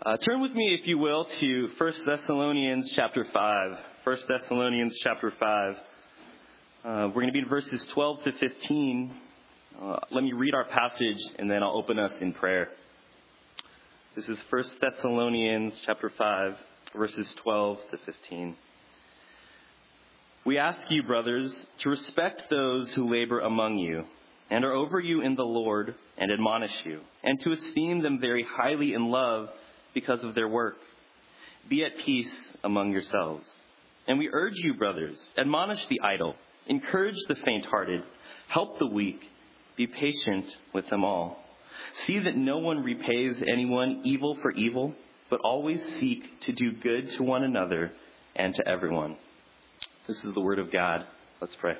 Turn with me, if you will, to 1 Thessalonians chapter 5. 1 Thessalonians chapter 5. We're going to be in verses 12 to 15. Let me read our passage, and then I'll open us in prayer. This is 1 Thessalonians chapter 5, verses 12 to 15. We ask you, brothers, to respect those who labor among you and are over you in the Lord and admonish you, and to esteem them very highly in love because of their work. Be at peace among yourselves. And we urge you, brothers, admonish the idle, encourage the faint-hearted, help the weak, be patient with them all. See that no one repays anyone evil for evil, but always seek to do good to one another and to everyone. This is the word of God. Let's pray.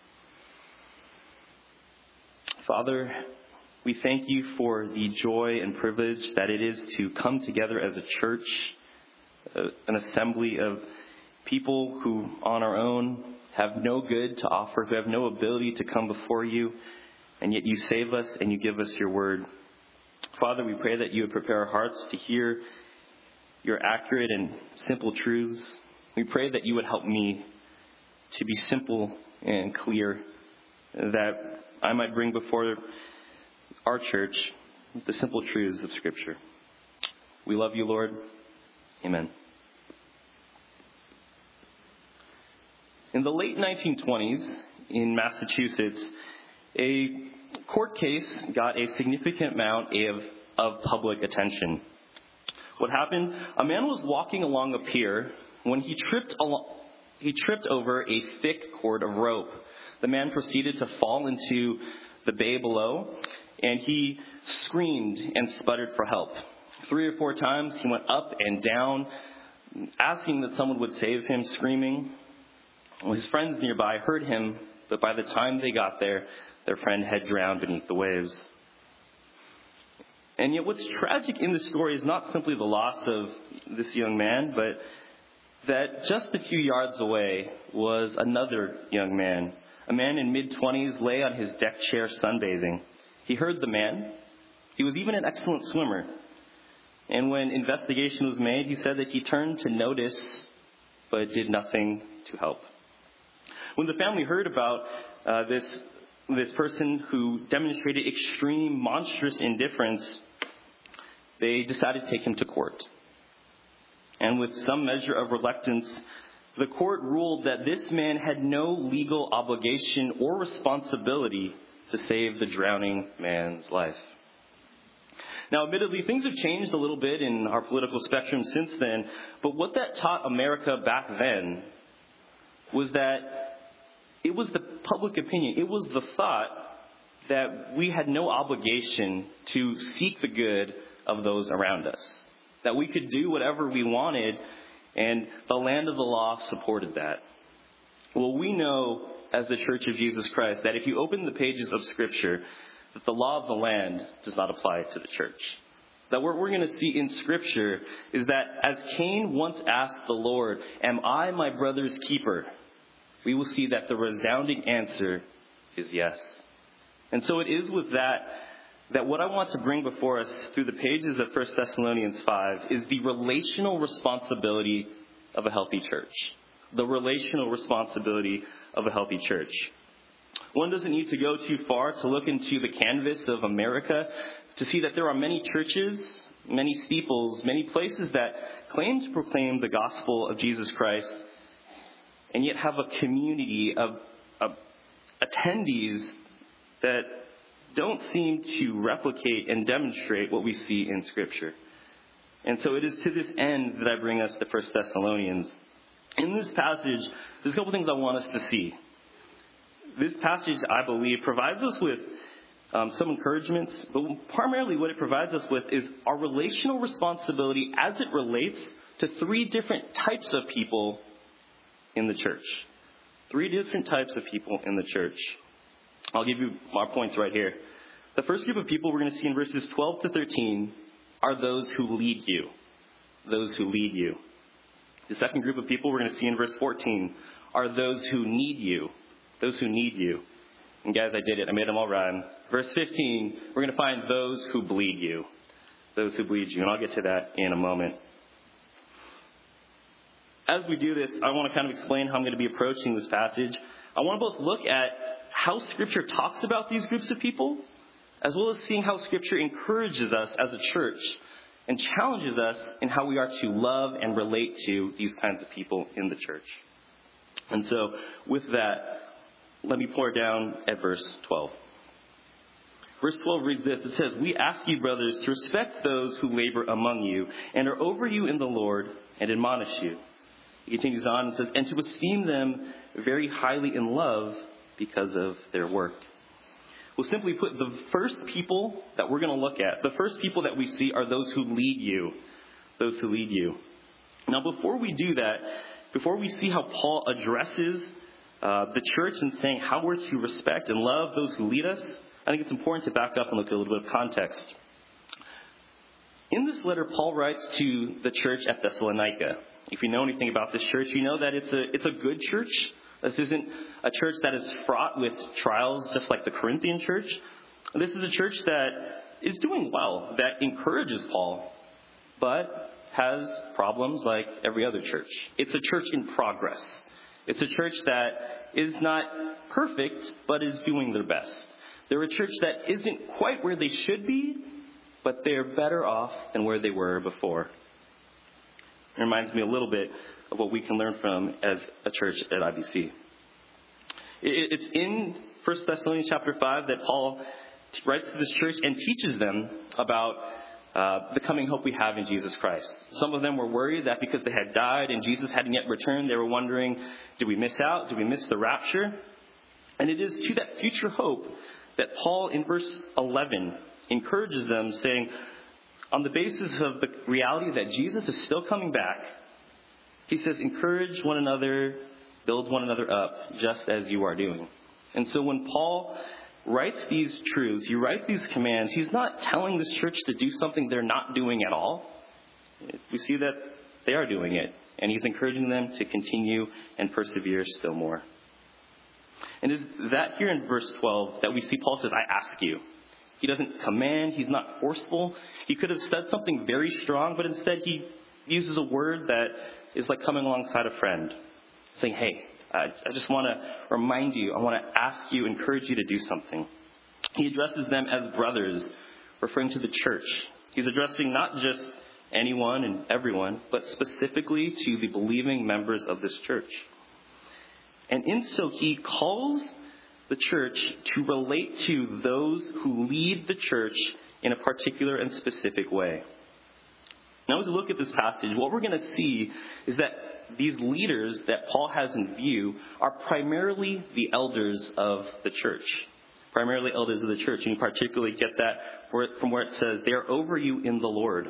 Father, we thank you for the joy and privilege that it is to come together as a church, an assembly of people who on our own have no good to offer, who have no ability to come before you, and yet you save us and you give us your word. Father, we pray that you would prepare our hearts to hear your accurate and simple truths. We pray that you would help me to be simple and clear, that I might bring before our church the simple truths of Scripture. We love you, Lord. Amen. In the late 1920s in Massachusetts, a court case got a significant amount of public attention. What happened? A man was walking along a pier when he tripped over a thick cord of rope. The man proceeded to fall into the bay below, and he screamed and sputtered for help. 3 or 4 times he went up and down, asking that someone would save him, screaming. Well, his friends nearby heard him, but by the time they got there, their friend had drowned beneath the waves. And yet what's tragic in this story is not simply the loss of this young man, but that just a few yards away was another young man. A man in mid-20s lay on his deck chair sunbathing. He heard the man. He was even an excellent swimmer. And when investigation was made, he said that he turned to notice, but did nothing to help. When the family heard about this person who demonstrated extreme, monstrous indifference, they decided to take him to court. And with some measure of reluctance, the court ruled that this man had no legal obligation or responsibility to save the drowning man's life. Now, admittedly, things have changed a little bit in our political spectrum since then, but what that taught America back then was that it was the public opinion, it was the thought that we had no obligation to seek the good of those around us, that we could do whatever we wanted, and the land of the law supported that. Well, we know as the Church of Jesus Christ that if you open the pages of Scripture, that the law of the land does not apply to the church. That what we're going to see in Scripture is that as Cain once asked the Lord, "Am I my brother's keeper?" we will see that the resounding answer is yes. And so it is with that what I want to bring before us through the pages of 1 Thessalonians 5 is the relational responsibility of a healthy church. The relational responsibility of a healthy church. One doesn't need to go too far to look into the canvas of America to see that there are many churches, many steeples, many places that claim to proclaim the gospel of Jesus Christ, and yet have a community of attendees that don't seem to replicate and demonstrate what we see in Scripture. And so it is to this end that I bring us to 1 Thessalonians. In this passage, there's a couple things I want us to see. This passage, I believe, provides us with some encouragements, but primarily what it provides us with is our relational responsibility as it relates to 3 different types of people in the church. 3 different types of people in the church. I'll give you our points right here. The first group of people we're going to see in verses 12 to 13 are those who lead you. Those who lead you. The second group of people we're going to see in verse 14 are those who need you. Those who need you. And guys, I did it. I made them all rhyme. Verse 15, we're going to find those who bleed you. those who bleed you. And I'll get to that in a moment. As we do this, I want to kind of explain how I'm going to be approaching this passage. I want to both look at how Scripture talks about these groups of people, as well as seeing how Scripture encourages us as a church and challenges us in how we are to love and relate to these kinds of people in the church. And so, with that, let me pour down at verse 12. Verse 12 reads this. It says, "We ask you, brothers, to respect those who labor among you and are over you in the Lord and admonish you." He continues on and says, "And to esteem them very highly in love because of their work." Well, simply put, the first people that we're going to look at, the first people that we see are those who lead you. Those who lead you. Now, before we do that, before we see how Paul addresses the church and saying how we're to respect and love those who lead us, I think it's important to back up and look at a little bit of context. In this letter, Paul writes to the church at Thessalonica. If you know anything about this church, you know that it's a good church. This isn't a church that is fraught with trials just like the Corinthian church. This is a church that is doing well, that encourages Paul, but has problems like every other church. It's a church in progress. It's a church that is not perfect, but is doing their best. They're a church that isn't quite where they should be, but they're better off than where they were before. It reminds me a little bit of what we can learn from as a church at IBC. It's in 1 Thessalonians chapter 5 that Paul writes to this church and teaches them about the coming hope we have in Jesus Christ. Some of them were worried that because they had died and Jesus hadn't yet returned, they were wondering, did we miss out? Did we miss the rapture? And it is to that future hope that Paul, in verse 11, encourages them, saying, on the basis of the reality that Jesus is still coming back, he says, encourage one another, build one another up, just as you are doing. And so when Paul writes these truths, he writes these commands, he's not telling this church to do something they're not doing at all. We see that they are doing it, and he's encouraging them to continue and persevere still more. And is that here in verse 12 that we see Paul says, I ask you. He doesn't command, he's not forceful. He could have said something very strong, but instead he uses a word that is like coming alongside a friend, saying, hey, I just want to remind you, I want to ask you, encourage you to do something. He addresses them as brothers, referring to the church. He's addressing not just anyone and everyone, but specifically to the believing members of this church. And in so he calls the church to relate to those who lead the church in a particular and specific way. Now, as we look at this passage, what we're going to see is that these leaders that Paul has in view are primarily the elders of the church. Primarily elders of the church. And you particularly get that from where it says, they are over you in the Lord.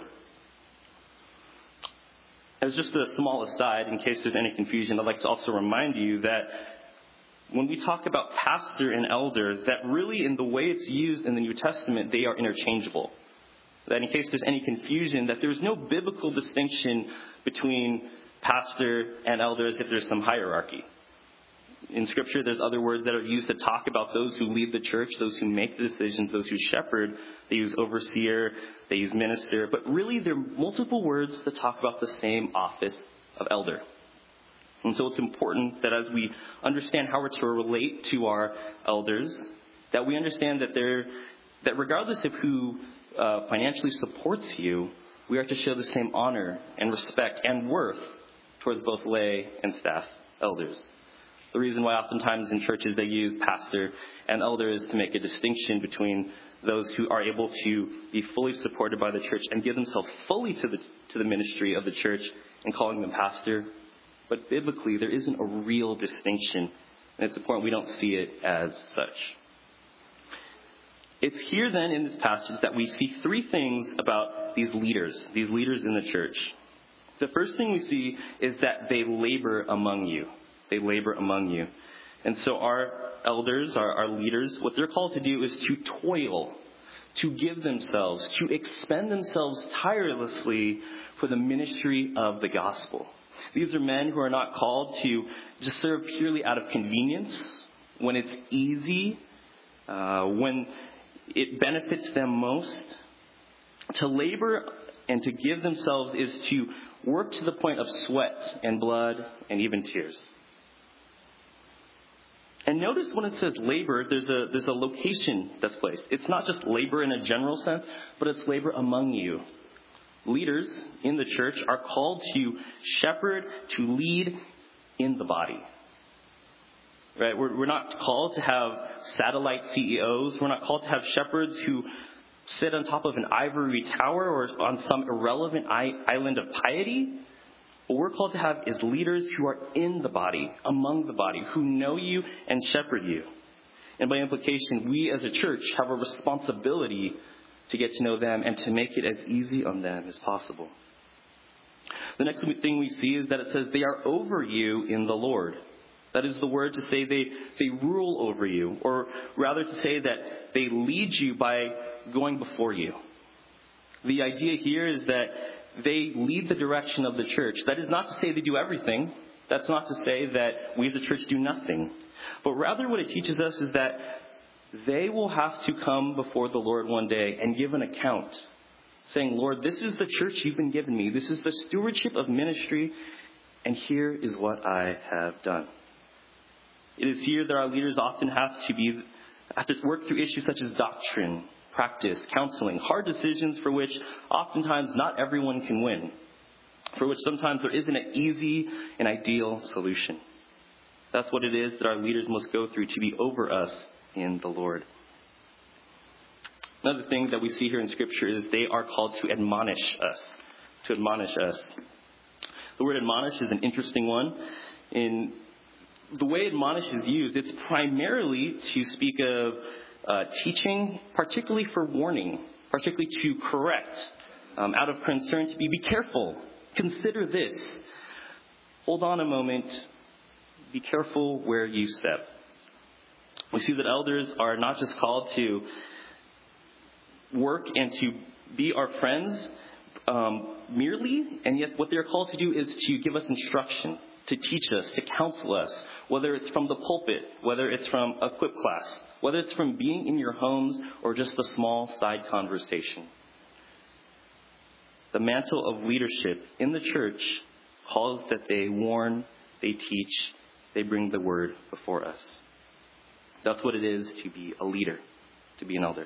As just a small aside, in case there's any confusion, I'd like to also remind you that when we talk about pastor and elder, that really in the way it's used in the New Testament, they are interchangeable. That in case there's any confusion, that there's no biblical distinction between pastor and elders if there's some hierarchy. In Scripture, there's other words that are used to talk about those who lead the church, those who make the decisions, those who shepherd. They use overseer, they use minister, but really there are multiple words that talk about the same office of elder. And so it's important that as we understand how we're to relate to our elders, that we understand that regardless of who financially supports you, we are to show the same honor and respect and worth towards both lay and staff elders. The reason why oftentimes in churches they use pastor and elder is to make a distinction between those who are able to be fully supported by the church and give themselves fully to the ministry of the church and calling them pastor. But biblically, there isn't a real distinction, and it's important we don't see it as such. It's here then in this passage that we see three things about these leaders in the church. The first thing we see is that they labor among you. They labor among you. And so our elders, our leaders, what they're called to do is to toil, to give themselves, to expend themselves tirelessly for the ministry of the gospel. These are men who are not called to just serve purely out of convenience, when it's easy, when it benefits them most. To labor and to give themselves is to work to the point of sweat and blood and even tears. And notice when it says labor, there's a location that's placed. It's not just labor in a general sense, but it's labor among you. Leaders in the church are called to shepherd, to lead in the body. Right? We're not called to have satellite CEOs. We're not called to have shepherds who sit on top of an ivory tower or on some irrelevant island of piety. What we're called to have is leaders who are in the body, among the body, who know you and shepherd you. And by implication, we as a church have a responsibility to get to know them and to make it as easy on them as possible. The next thing we see is that it says they are over you in the Lord. That is the word to say they rule over you, or rather to say that they lead you by going before you. The idea here is that they lead the direction of the church. That is not to say they do everything. That's not to say that we as a church do nothing. But rather what it teaches us is that they will have to come before the Lord one day and give an account, saying, Lord, this is the church you've been given me. This is the stewardship of ministry, and here is what I have done. It is here that our leaders often have to work through issues such as doctrine, practice, counseling, hard decisions for which oftentimes not everyone can win, for which sometimes there isn't an easy and ideal solution. That's what it is that our leaders must go through to be over us in the Lord. Another thing that we see here in Scripture is they are called to admonish us. To admonish us. The word admonish is an interesting one. In the way admonish is used, it's primarily to speak of teaching, particularly for warning, particularly to correct, out of concern to be careful, consider this, hold on a moment, be careful where you step. We see that elders are not just called to work and to be our friends merely, and yet what they're called to do is to give us instruction, to teach us, to counsel us, whether it's from the pulpit, whether it's from a quick class, whether it's from being in your homes or just a small side conversation. The mantle of leadership in the church calls that they warn, they teach, they bring the word before us. That's what it is to be a leader, to be an elder.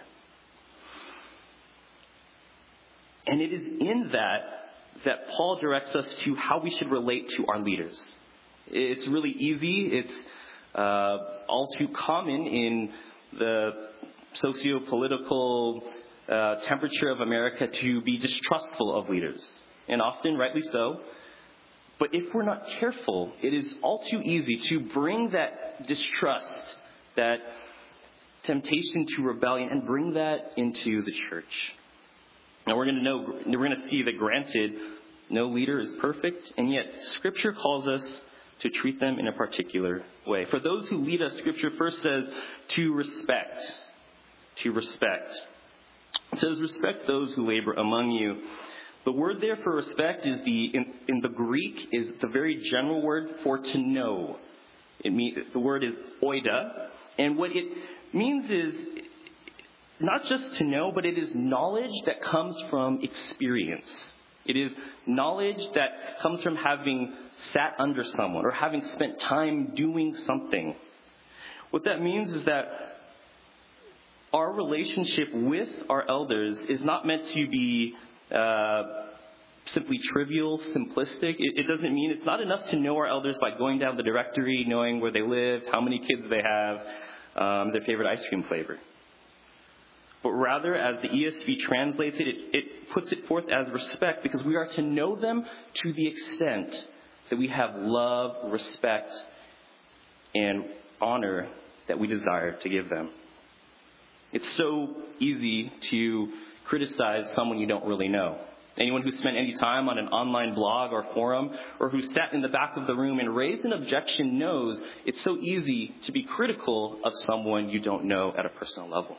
And it is in that Paul directs us to how we should relate to our leaders. It's really easy. It's all too common in the socio-political temperature of America to be distrustful of leaders, and often rightly so. But if we're not careful, it is all too easy to bring that distrust, that temptation to rebellion, and bring that into the church. Now we're going to see that granted, no leader is perfect, and yet Scripture calls us to treat them in a particular way. For those who lead us, Scripture first says to respect. To respect. It says respect those who labor among you. The word there for respect is in the Greek is the very general word for to know. The word is oida, and what it means is not just to know, but it is knowledge that comes from experience. It is knowledge that comes from having sat under someone or having spent time doing something. What that means is that our relationship with our elders is not meant to be simply trivial, simplistic. It doesn't mean it's not enough to know our elders by going down the directory, knowing where they live, how many kids they have, their favorite ice cream flavor. But rather, as the ESV translates it, it puts it forth as respect, because we are to know them to the extent that we have love, respect, and honor that we desire to give them. It's so easy to criticize someone you don't really know. Anyone who spent any time on an online blog or forum, or who sat in the back of the room and raised an objection knows it's so easy to be critical of someone you don't know at a personal level.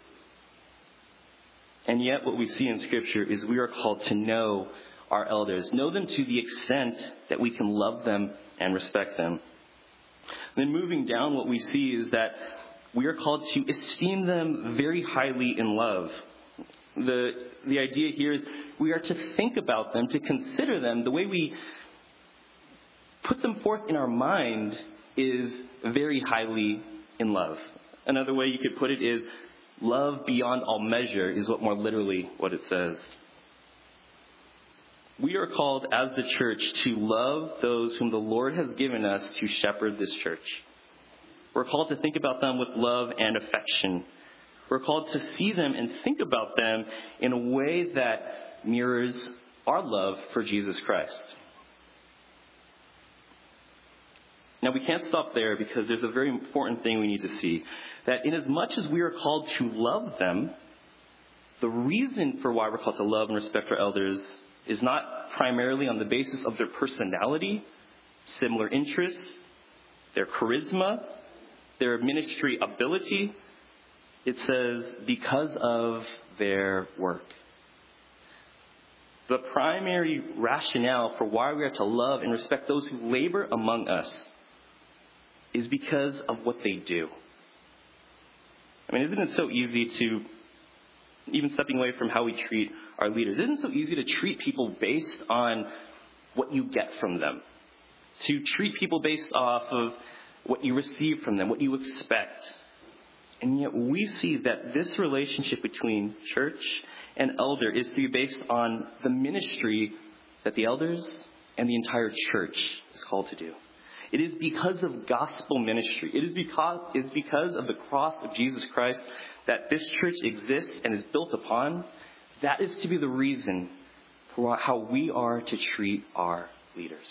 And yet what we see in Scripture is we are called to know our elders, know them to the extent that we can love them and respect them. And then moving down, what we see is that we are called to esteem them very highly in love. The idea here is we are to think about them, to consider them. The way we put them forth in our mind is very highly in love. Another way you could put it is love beyond all measure is more literally what it says. We are called as the church to love those whom the Lord has given us to shepherd this church. We're called to think about them with love and affection. We're called to see them and think about them in a way that mirrors our love for Jesus Christ. Now, we can't stop there because there's a very important thing we need to see. That inasmuch as we are called to love them, the reason for why we're called to love and respect our elders is not primarily on the basis of their personality, similar interests, their charisma, their ministry ability. It says, because of their work. The primary rationale for why we are to love and respect those who labor among us is because of what they do. I mean, isn't it so easy to, even stepping away from how we treat our leaders, isn't it so easy to treat people based on what you get from them? To treat people based off of what you receive from them, what you expect. And yet we see that this relationship between church and elder is to be based on the ministry that the elders and the entire church is called to do. It is because of gospel ministry. It is because of the cross of Jesus Christ that this church exists and is built upon. That is to be the reason for how we are to treat our leaders.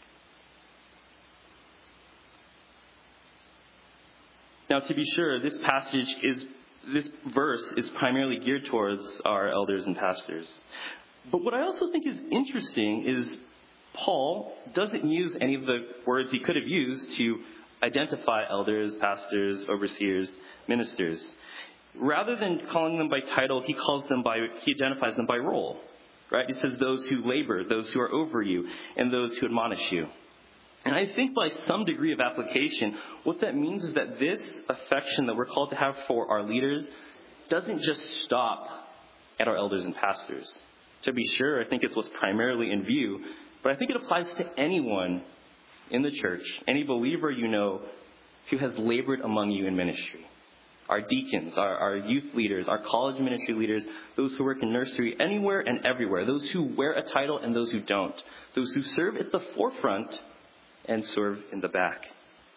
Now, to be sure, this verse is primarily geared towards our elders and pastors. But what I also think is interesting is Paul doesn't use any of the words he could have used to identify elders, pastors, overseers, ministers. Rather than calling them by title, he identifies them by role. Right? He says those who labor, those who are over you, and those who admonish you. And I think by some degree of application, what that means is that this affection that we're called to have for our leaders doesn't just stop at our elders and pastors. To be sure, I think it's what's primarily in view, but I think it applies to anyone in the church, any believer you know who has labored among you in ministry. Our deacons, our youth leaders, our college ministry leaders, those who work in nursery, anywhere and everywhere, those who wear a title and those who don't, those who serve at the forefront and serve in the back.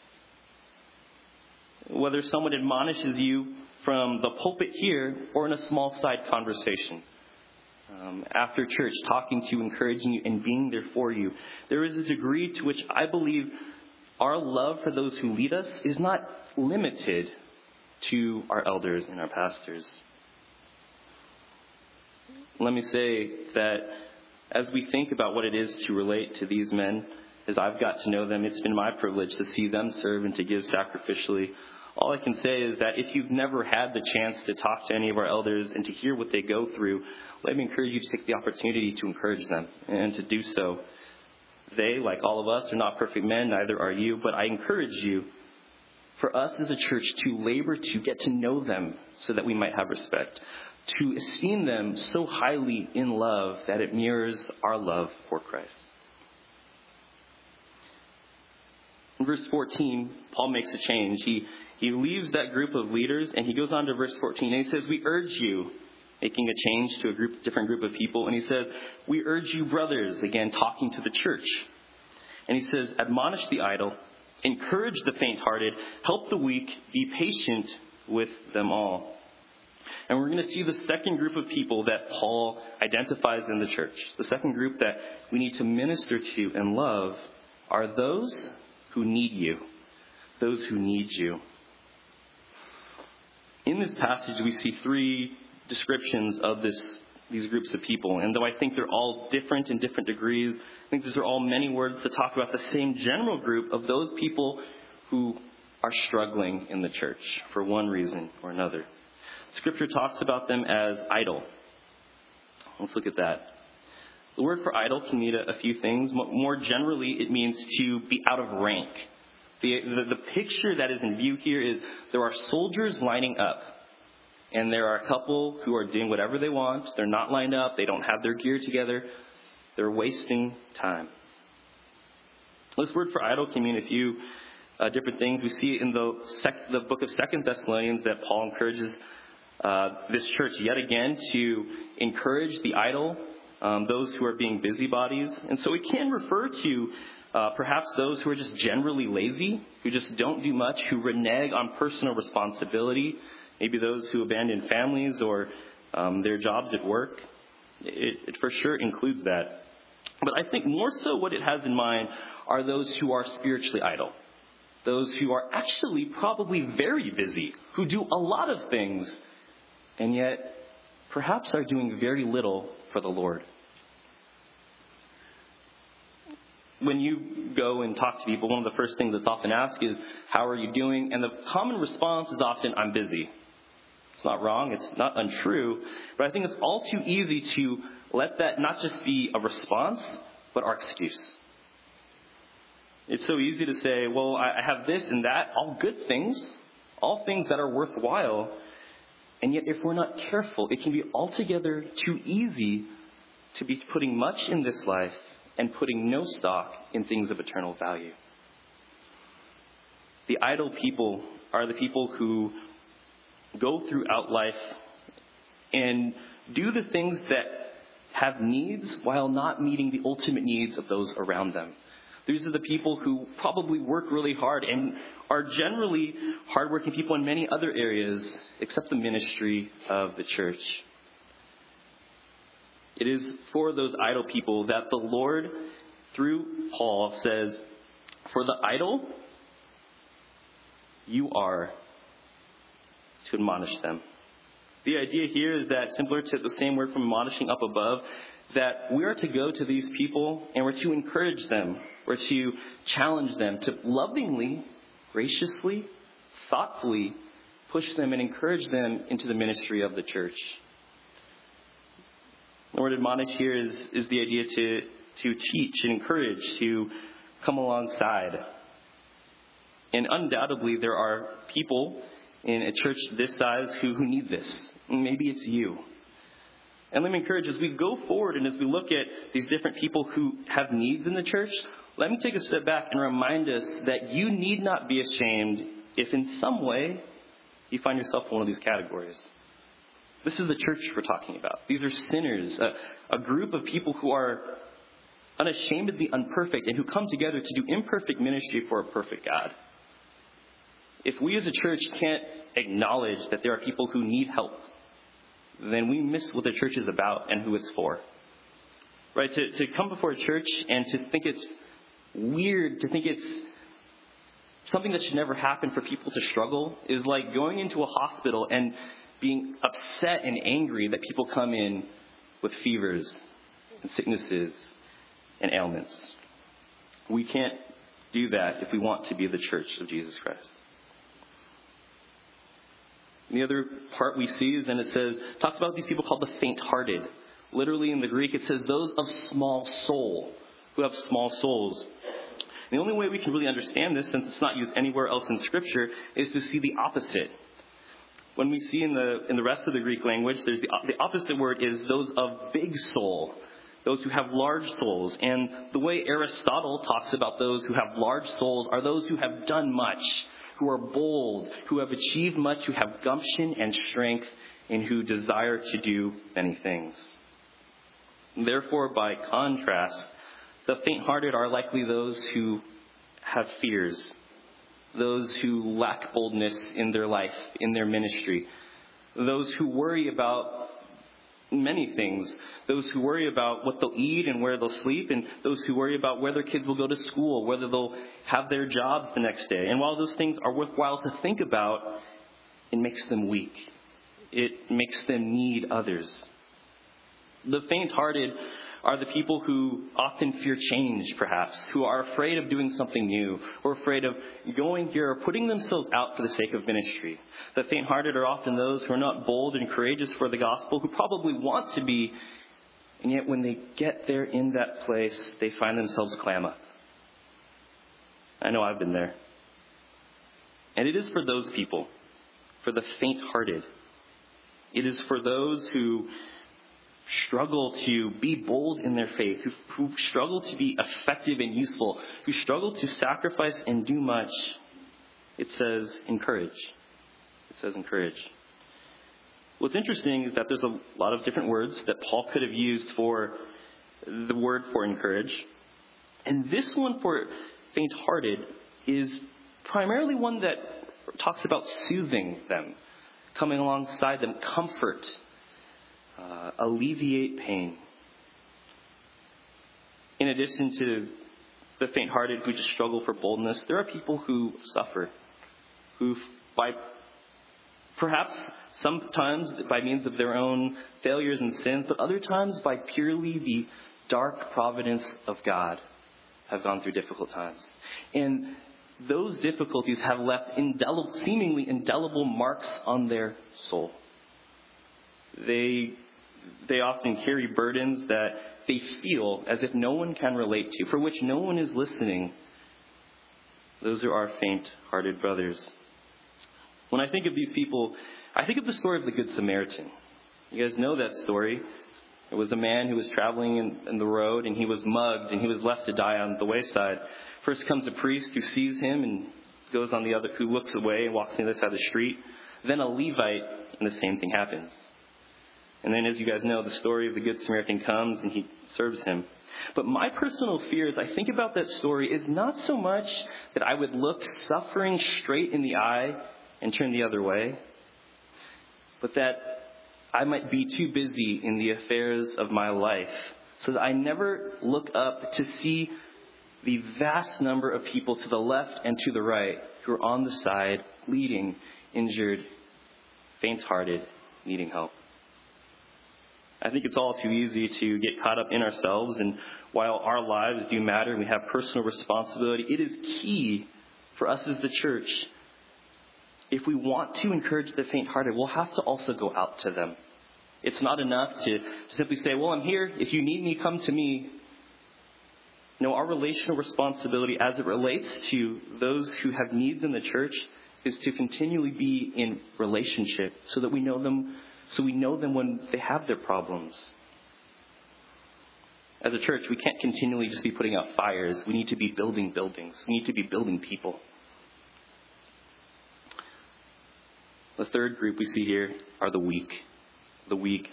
Whether someone admonishes you from the pulpit here or in a small side conversation, after church, talking to you, encouraging you, and being there for you, there is a degree to which I believe our love for those who lead us is not limited to our elders and our pastors. Let me say that as we think about what it is to relate to these men, as I've got to know them, it's been my privilege to see them serve and to give sacrificially. All I can say is that if you've never had the chance to talk to any of our elders and to hear what they go through, let me encourage you to take the opportunity to encourage them and to do so. They, like all of us, are not perfect men, neither are you, but I encourage you, for us as a church, to labor to get to know them so that we might have respect, to esteem them so highly in love that it mirrors our love for Christ. In verse 14, Paul makes a change. He leaves that group of leaders and he goes on to verse 14 and he says, we urge you, making a change to a different group of people. And he says, we urge you, brothers, again, talking to the church. And he says, admonish the idle, encourage the faint-hearted, help the weak, be patient with them all. And we're going to see the second group of people that Paul identifies in the church. The second group that we need to minister to and love are those who need you. Those who need you. In this passage, we see three descriptions of these groups of people. And though I think they're all different in different degrees, I think these are all many words to talk about the same general group of those people who are struggling in the church for one reason or another. Scripture talks about them as idle. Let's look at that. The word for idle can mean a few things. More generally, it means to be out of rank. The picture that is in view here is there are soldiers lining up. And there are a couple who are doing whatever they want. They're not lined up. They don't have their gear together. They're wasting time. This word for idle can mean a few different things. We see in the book of 2 Thessalonians that Paul encourages this church yet again to encourage the idle, those who are being busybodies. And so it can refer to perhaps those who are just generally lazy, who just don't do much, who renege on personal responsibility, maybe those who abandon families or their jobs at work. It for sure includes that. But I think more so what it has in mind are those who are spiritually idle. Those who are actually probably very busy, who do a lot of things, and yet perhaps are doing very little for the Lord. When you go and talk to people, one of the first things that's often asked is, how are you doing? And the common response is often, I'm busy. It's not wrong, it's not untrue, but I think it's all too easy to let that not just be a response, but our excuse. It's so easy to say, well, I have this and that, all good things, all things that are worthwhile. And yet if we're not careful, it can be altogether too easy to be putting much in this life and putting no stock in things of eternal value. The idle people are the people who go throughout life and do the things that have needs while not meeting the ultimate needs of those around them. These are the people who probably work really hard and are generally hardworking people in many other areas except the ministry of the church. It is for those idle people that the Lord, through Paul, says, for the idle, you are to admonish them. The idea here is that, similar to the same word from admonishing up above, that we are to go to these people and we're to encourage them. We're to challenge them to lovingly, graciously, thoughtfully push them and encourage them into the ministry of the church. The word admonish here is the idea to teach and encourage, to come alongside. And undoubtedly there are people in a church this size who need this. Maybe it's you. And let me encourage, as we go forward and as we look at these different people who have needs in the church, let me take a step back and remind us that you need not be ashamed if in some way you find yourself in one of these categories. This is the church we're talking about. These are sinners, a group of people who are unashamedly imperfect and who come together to do imperfect ministry for a perfect God. If we as a church can't acknowledge that there are people who need help, then we miss what the church is about and who it's for. Right? To come before a church and to think it's weird, to think it's something that should never happen for people to struggle is like going into a hospital and being upset and angry that people come in with fevers and sicknesses and ailments. We can't do that if we want to be the church of Jesus Christ. And the other part we see is then talks about these people called the faint-hearted. Literally in the Greek it says those of small soul, who have small souls. And the only way we can really understand this, since it's not used anywhere else in Scripture, is to see the opposite. When we see in the rest of the Greek language, there's the opposite word is those of big soul, those who have large souls. And the way Aristotle talks about those who have large souls are those who have done much, who are bold, who have achieved much, who have gumption and strength, and who desire to do many things. Therefore, by contrast, the faint-hearted are likely those who have fears, those who lack boldness in their life, in their ministry, those who worry about many things, those who worry about what they'll eat and where they'll sleep, and those who worry about where their kids will go to school, whether they'll have their jobs the next day. And while those things are worthwhile to think about, it makes them weak. It makes them need others. The faint-hearted are the people who often fear change, perhaps, who are afraid of doing something new, or afraid of going here or putting themselves out for the sake of ministry. The faint-hearted are often those who are not bold and courageous for the gospel, who probably want to be, and yet when they get there in that place, they find themselves clam up. I know I've been there. And it is for those people, for the faint-hearted, It is for those who struggle to be bold in their faith, who struggle to be effective and useful, who struggle to sacrifice and do much. It says encourage. It says encourage. What's interesting is that there's a lot of different words that Paul could have used for the word for encourage. And this one for faint-hearted is primarily one that talks about soothing them, coming alongside them, comfort, alleviate pain. In addition to the faint-hearted who just struggle for boldness, there are people who suffer, who by perhaps sometimes by means of their own failures and sins, but other times by purely the dark providence of God, have gone through difficult times. And those difficulties have left seemingly indelible marks on their soul. They often carry burdens that they feel as if no one can relate to, for which no one is listening. Those are our faint-hearted brothers. When I think of these people, I think of the story of the Good Samaritan. You guys know that story. It was a man who was traveling in the road, and he was mugged, and he was left to die on the wayside. First comes a priest who sees him and goes on who looks away and walks on the other side of the street. Then a Levite, and the same thing happens. And then, as you guys know, the story of the Good Samaritan comes, and he serves him. But my personal fear, as I think about that story, is not so much that I would look suffering straight in the eye and turn the other way, but that I might be too busy in the affairs of my life so that I never look up to see the vast number of people to the left and to the right who are on the side, bleeding, injured, faint-hearted, needing help. I think it's all too easy to get caught up in ourselves, and while our lives do matter and we have personal responsibility, it is key for us as the church. If we want to encourage the faint-hearted, we'll have to also go out to them. It's not enough to simply say, well, I'm here. If you need me, come to me. No, our relational responsibility as it relates to those who have needs in the church is to continually be in relationship so that we know them when they have their problems. As a church, we can't continually just be putting out fires. We need to be building buildings. We need to be building people. The third group we see here are the weak. The weak.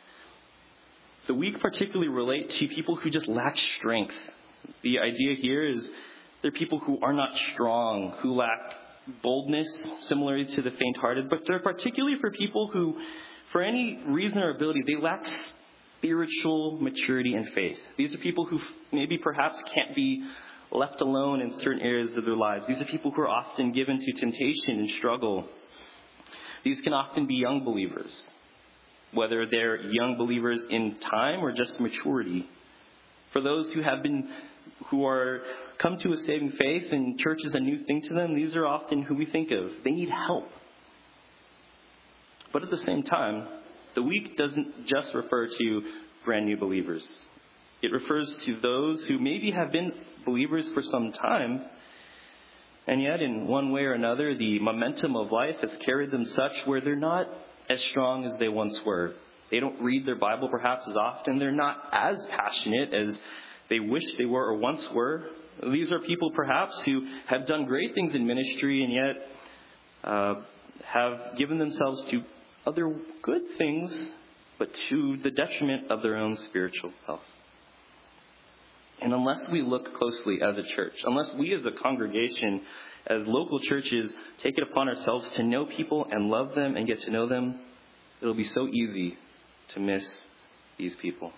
The weak particularly relate to people who just lack strength. The idea here is they're people who are not strong, who lack boldness, similarly to the faint-hearted, but they're particularly for people who, for any reason or ability, they lack spiritual maturity and faith. These are people who maybe perhaps can't be left alone in certain areas of their lives. These are people who are often given to temptation and struggle. These can often be young believers, whether they're young believers in time or just maturity. For those who are come to a saving faith and church is a new thing to them, these are often who we think of. They need help. But at the same time, the weak doesn't just refer to brand new believers. It refers to those who maybe have been believers for some time, and yet in one way or another, the momentum of life has carried them such where they're not as strong as they once were. They don't read their Bible perhaps as often. They're not as passionate as they wish they were or once were. These are people perhaps who have done great things in ministry and yet have given themselves to other good things, but to the detriment of their own spiritual health. And unless we look closely as a church, unless we as a congregation, as local churches, take it upon ourselves to know people and love them and get to know them, it'll be so easy to miss these people.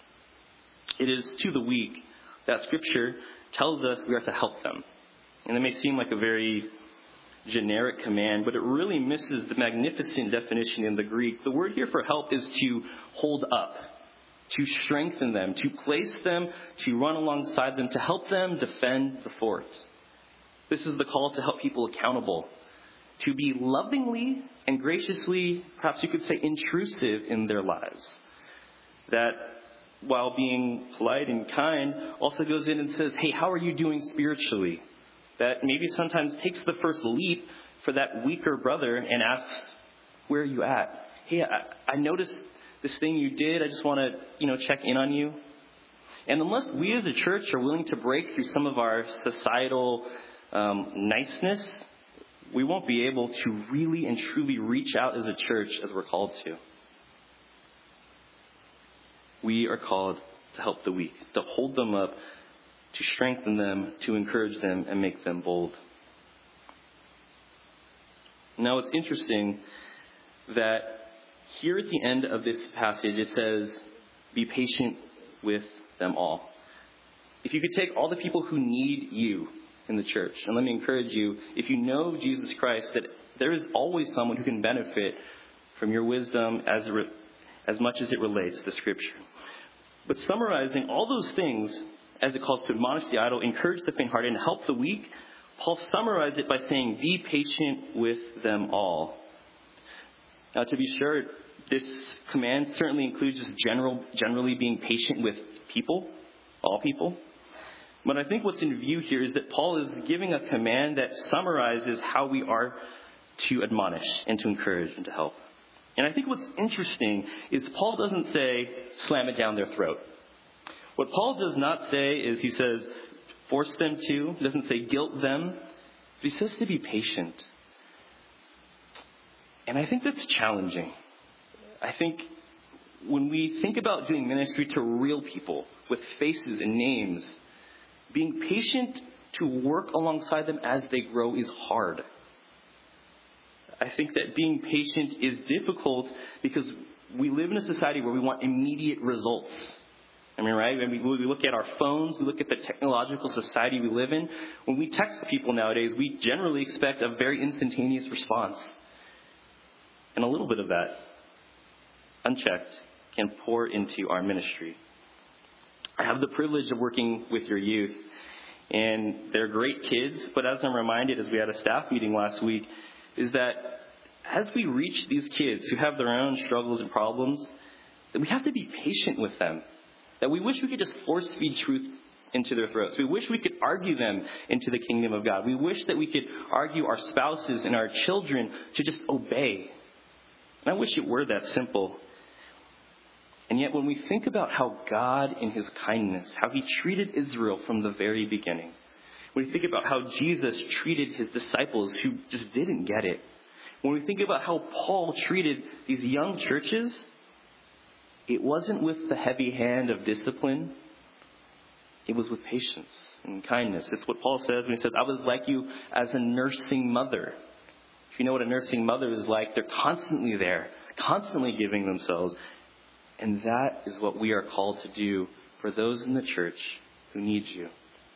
It is to the weak that Scripture tells us we are to help them. And it may seem like a very generic command, but it really misses the magnificent definition in the Greek. The word here for help is to hold up, to strengthen them, to place them, to run alongside them, to help them defend the fort. This is the call to help people accountable, to be lovingly and graciously, perhaps you could say intrusive in their lives. That while being polite and kind also goes in and says, hey, how are you doing spiritually? That maybe sometimes takes the first leap for that weaker brother and asks, where are you at? hey, I noticed this thing you did. I just want to, check in on you. And unless we as a church are willing to break through some of our societal niceness, we won't be able to really and truly reach out as a church as we're called to. We are called to help the weak, to hold them up, to strengthen them, to encourage them, and make them bold. Now, it's interesting that here at the end of this passage, it says, be patient with them all. If you could take all the people who need you in the church, and let me encourage you, if you know Jesus Christ, that there is always someone who can benefit from your wisdom as much as it relates to Scripture. But summarizing all those things, as it calls to admonish the idle, encourage the faint-hearted, and help the weak, Paul summarized it by saying, be patient with them all. Now, to be sure, this command certainly includes just generally being patient with people, all people. But I think what's in view here is that Paul is giving a command that summarizes how we are to admonish and to encourage and to help. And I think what's interesting is Paul doesn't say, slam it down their throat. What Paul does not say is, he says, force them to. He doesn't say guilt them. But he says to be patient. And I think that's challenging. I think when we think about doing ministry to real people with faces and names, being patient to work alongside them as they grow is hard. I think that being patient is difficult because we live in a society where we want immediate results. I mean, right? When we look at our phones, we look at the technological society we live in. When we text people nowadays, we generally expect a very instantaneous response. And a little bit of that, unchecked, can pour into our ministry. I have the privilege of working with your youth, and they're great kids, but as I'm reminded as we had a staff meeting last week, is that as we reach these kids who have their own struggles and problems, that we have to be patient with them. That we wish we could just force feed truth into their throats. We wish we could argue them into the kingdom of God. We wish that we could argue our spouses and our children to just obey. And I wish it were that simple. And yet when we think about how God in his kindness, how he treated Israel from the very beginning, when we think about how Jesus treated his disciples who just didn't get it, when we think about how Paul treated these young churches, it wasn't with the heavy hand of discipline. It was with patience and kindness. It's what Paul says when he says, I was like you as a nursing mother. If you know what a nursing mother is like, they're constantly there, constantly giving themselves. And that is what we are called to do for those in the church who need you.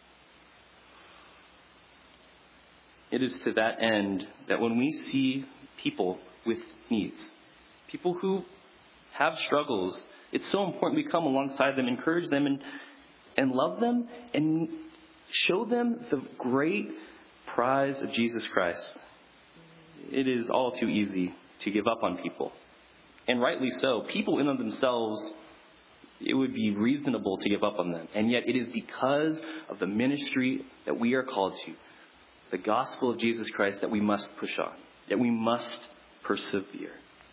It is to that end that when we see people with needs, people who have struggles, it's so important we come alongside them, encourage them, and love them, and show them the great prize of Jesus Christ. It is all too easy to give up on people. And rightly so. People in and of themselves, it would be reasonable to give up on them. And yet it is because of the ministry that we are called to, the gospel of Jesus Christ, that we must push on, that we must persevere.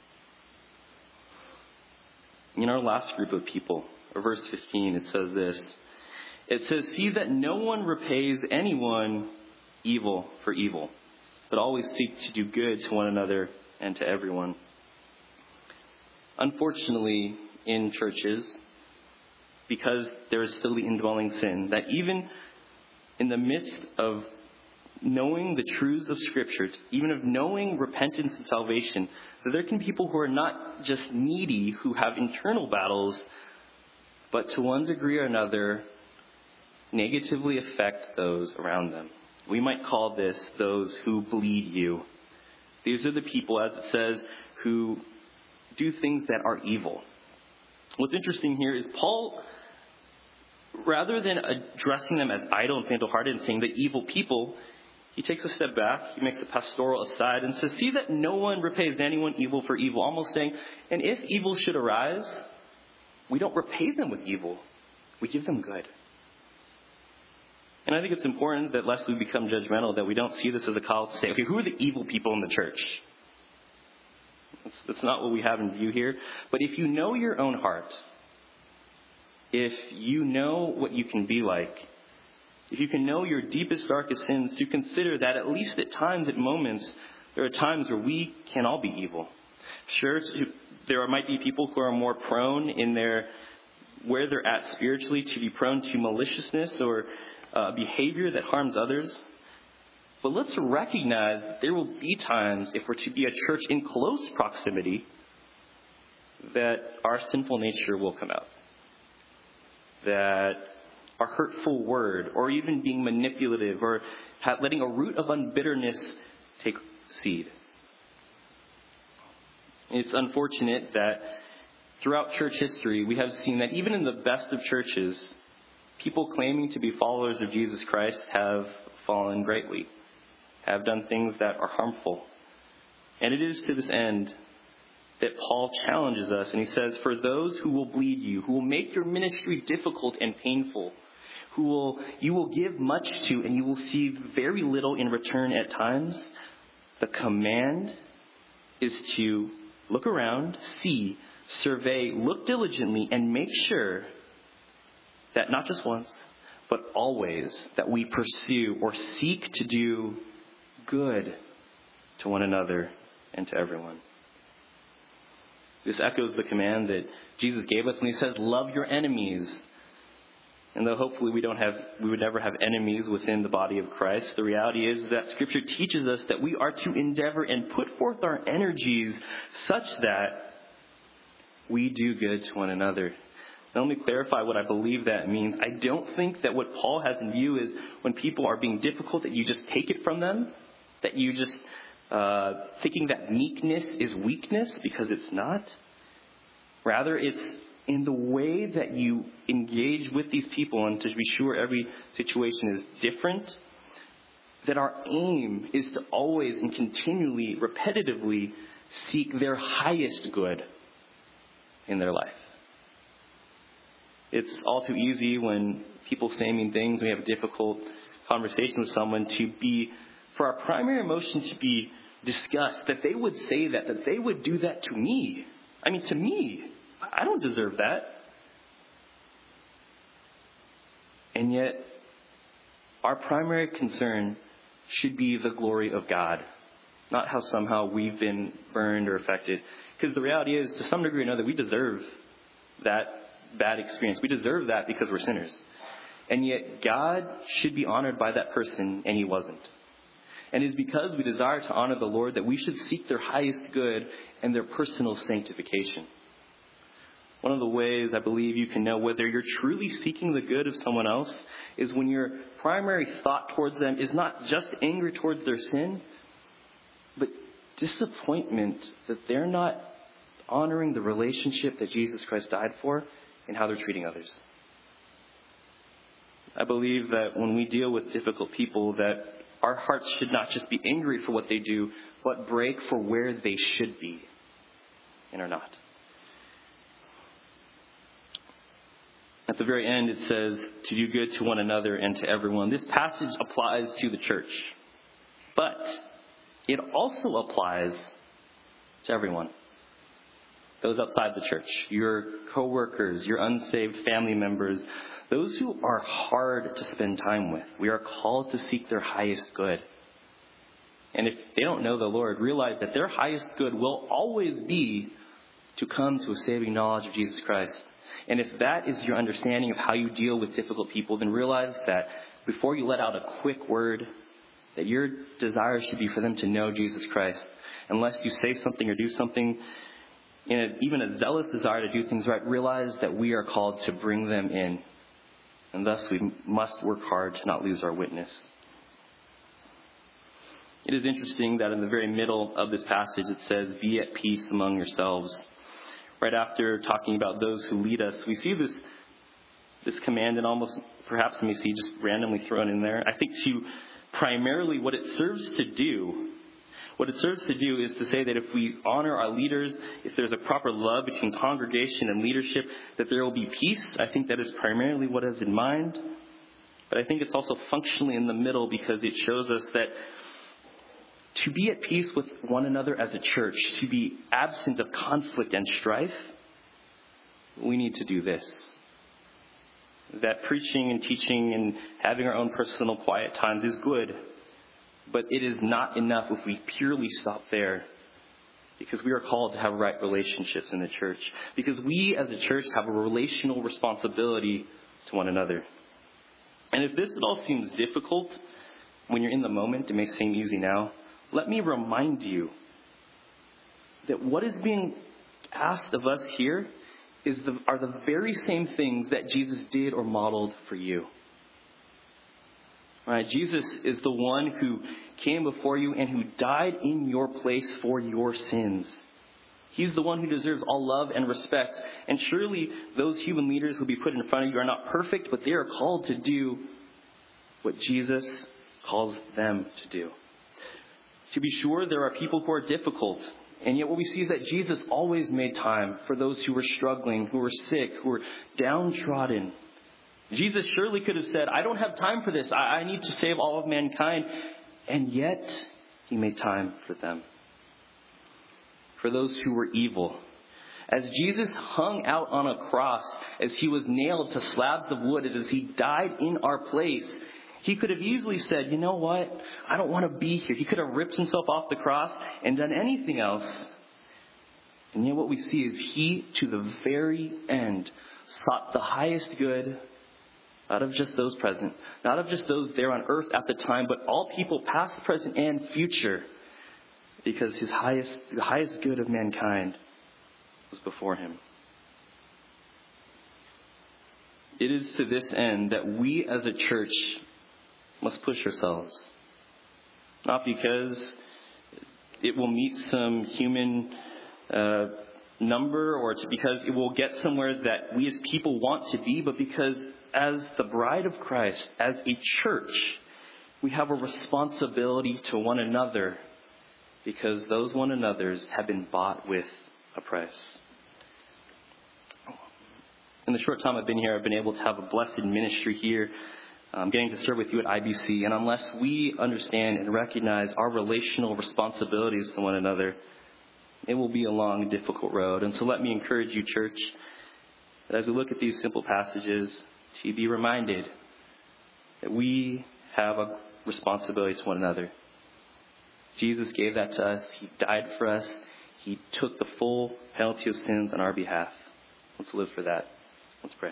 In our last group of people, verse 15, it says this. It says, see that no one repays anyone evil for evil, but always seek to do good to one another and to everyone. Unfortunately, in churches, because there is still the indwelling sin, that even in the midst of knowing the truths of Scripture, even of knowing repentance and salvation, that there can be people who are not just needy, who have internal battles, but to one degree or another, negatively affect those around them. We might call this those who bleed you. These are the people, as it says, who do things that are evil. What's interesting here is Paul, rather than addressing them as idle and faint-hearted and saying the evil people, he takes a step back, he makes a pastoral aside and says, see that no one repays anyone evil for evil, almost saying, and if evil should arise, we don't repay them with evil, we give them good. And I think it's important that lest we become judgmental, that we don't see this as a call to say, okay, who are the evil people in the church? That's not what we have in view here. But if you know your own heart, if you know what you can be like, if you can know your deepest, darkest sins, to consider that at least at times, at moments, there are times where we can all be evil. Sure, there might be people who are more prone in where they're at spiritually to be prone to maliciousness or behavior that harms others. But let's recognize that there will be times, if we're to be a church in close proximity, that our sinful nature will come out. That our hurtful word, or even being manipulative, or letting a root of unbitterness take seed. It's unfortunate that throughout church history, we have seen that even in the best of churches, people claiming to be followers of Jesus Christ have fallen greatly, have done things that are harmful. And it is to this end that Paul challenges us, and he says, for those who will bleed you, who will make your ministry difficult and painful, you will give much to, and you will see very little in return at times, the command is to look around, see, survey, look diligently, and make sure that not just once, but always, that we pursue or seek to do good to one another and to everyone. This echoes the command that Jesus gave us when he says, love your enemies. And though hopefully we would never have enemies within the body of Christ, the reality is that Scripture teaches us that we are to endeavor and put forth our energies such that we do good to one another. Now, let me clarify what I believe that means. I don't think that what Paul has in view is when people are being difficult that you just take it from them, that you just thinking that meekness is weakness, because it's not. Rather, it's in the way that you engage with these people, and to be sure every situation is different, that our aim is to always and continually, repetitively seek their highest good in their life. It's all too easy when people say mean things, we have a difficult conversation with someone, for our primary emotion to be disgust, that they would say that they would do that to me. I mean, to me. I don't deserve that. And yet, our primary concern should be the glory of God, not how somehow we've been burned or affected. Because the reality is, to some degree or another, we deserve that bad experience. We deserve that because we're sinners. And yet, God should be honored by that person, and he wasn't. And it is because we desire to honor the Lord that we should seek their highest good and their personal sanctification. One of the ways I believe you can know whether you're truly seeking the good of someone else is when your primary thought towards them is not just anger towards their sin, but disappointment that they're not honoring the relationship that Jesus Christ died for and how they're treating others. I believe that when we deal with difficult people, that our hearts should not just be angry for what they do, but break for where they should be and are not. At the very end, it says to do good to one another and to everyone. This passage applies to the church, but it also applies to everyone. Those outside the church, your co-workers, your unsaved family members, those who are hard to spend time with. We are called to seek their highest good. And if they don't know the Lord, realize that their highest good will always be to come to a saving knowledge of Jesus Christ. And if that is your understanding of how you deal with difficult people, then realize that before you let out a quick word, that your desire should be for them to know Jesus Christ. Unless you say something or do something in even a zealous desire to do things right, realize that we are called to bring them in. And thus we must work hard to not lose our witness. It is interesting that in the very middle of this passage it says, be at peace among yourselves. Right after talking about those who lead us, we see this command, and almost perhaps let me see just randomly thrown in there. I think primarily what it serves to do is to say that if we honor our leaders, if there's a proper love between congregation and leadership, that there will be peace. I think that is primarily what is in mind. But I think it's also functionally in the middle because it shows us that To be at peace with one another as a church, to be absent of conflict and strife, we need to do this. That preaching and teaching and having our own personal quiet times is good, but it is not enough if we purely stop there, because we are called to have right relationships in the church, because we as a church have a relational responsibility to one another. And if this at all seems difficult when you're in the moment, it may seem easy now, let me remind you that what is being asked of us here are the very same things that Jesus did or modeled for you. Right? Jesus is the one who came before you and who died in your place for your sins. He's the one who deserves all love and respect. And surely those human leaders who will be put in front of you are not perfect, but they are called to do what Jesus calls them to do. To be sure, there are people who are difficult. And yet what we see is that Jesus always made time for those who were struggling, who were sick, who were downtrodden. Jesus surely could have said, I don't have time for this. I need to save all of mankind. And yet he made time for them. For those who were evil. As Jesus hung out on a cross, as he was nailed to slabs of wood, as he died in our place, he could have easily said, you know what? I don't want to be here. He could have ripped himself off the cross and done anything else. And yet what we see is he, to the very end, sought the highest good, not of just those present, not of just those there on earth at the time, but all people past, present, and future, because the highest good of mankind was before him. It is to this end that we as a church must push ourselves. Not because it will meet some human number or because it will get somewhere that we as people want to be, but because as the bride of Christ, as a church, we have a responsibility to one another, because those one another's have been bought with a price. In the short time I've been here, I've been able to have a blessed ministry here, getting to serve with you at IBC. And unless we understand and recognize our relational responsibilities to one another, it will be a long, difficult road. And so let me encourage you, church, that as we look at these simple passages, to be reminded that we have a responsibility to one another. Jesus gave that to us. He died for us. He took the full penalty of sins on our behalf. Let's live for that. Let's pray.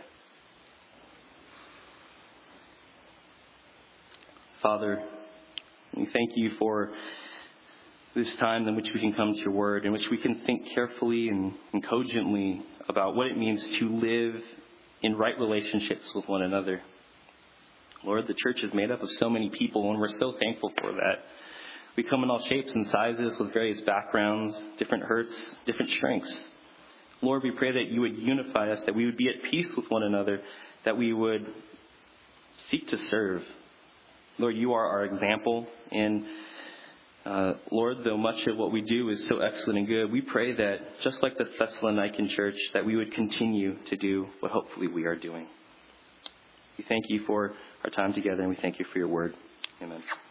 Father, we thank you for this time in which we can come to your word, in which we can think carefully and cogently about what it means to live in right relationships with one another. Lord, the church is made up of so many people, and we're so thankful for that. We come in all shapes and sizes with various backgrounds, different hurts, different strengths. Lord, we pray that you would unify us, that we would be at peace with one another, that we would seek to serve. Lord, you are our example, and Lord, though much of what we do is so excellent and good, we pray that, just like the Thessalonican church, that we would continue to do what hopefully we are doing. We thank you for our time together, and we thank you for your word. Amen.